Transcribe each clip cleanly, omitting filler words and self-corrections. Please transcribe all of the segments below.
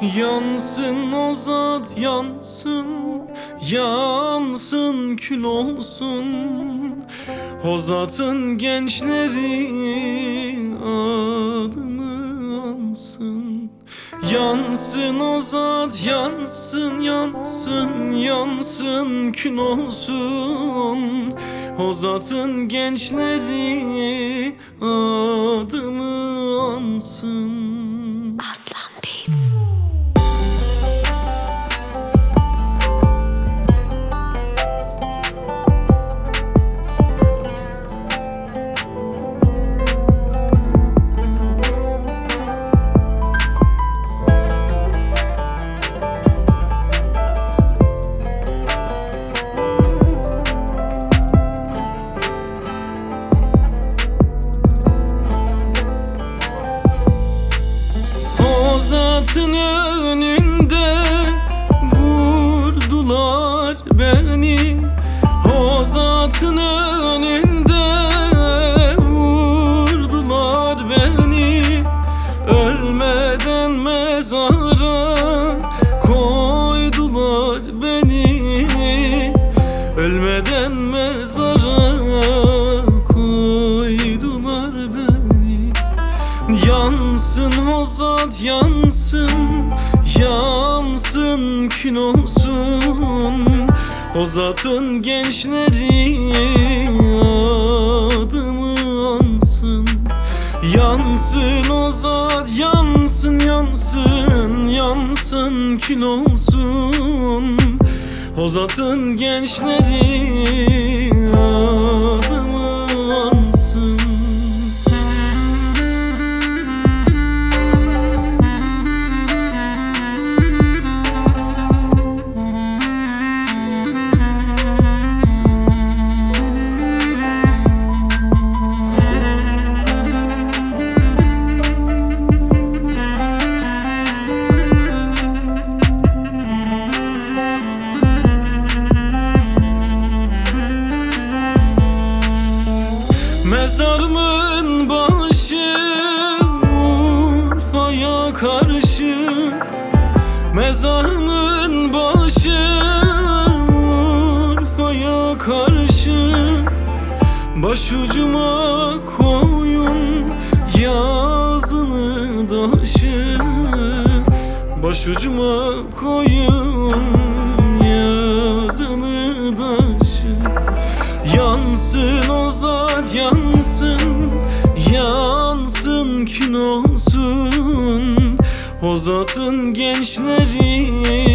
Yansın o zat yansın, yansın kül olsun. O zatın gençleri adımı ansın. Yansın o zat yansın, yansın, yansın kül olsun. O zatın gençleri adımı ansın. Aslan Beats. Zatın önünde vurdular beni. O zatın önünde vurdular beni. Ölmeden mezara koydular beni. Ölmeden mezara koydular beni. Yansın o zat yansın, yansın kül olsun. O zatın gençleri adımı ansın. Yansın o zat yansın, yansın, yansın kül olsun. O zatın gençleri adımı ansın. Mezarımın başı Urfa'ya karşı. Mezarımın başı Urfa'ya karşı. Başucuma koyun yazılı taşı. Başucuma koyun yazılı taşı. Yansın o zat yansın, yansın kül olsun. O zatın gençleri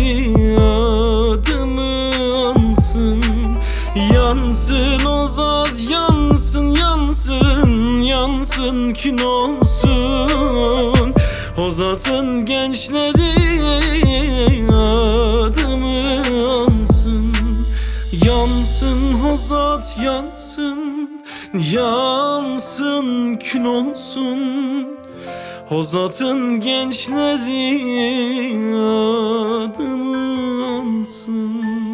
adımı ansın. Yansın o zat yansın, yansın, yansın kül olsun. O zatın gençleri adımı ansın. Yansın o zat yansın, yansın kül olsun. O zatın gençleri adımı ansın.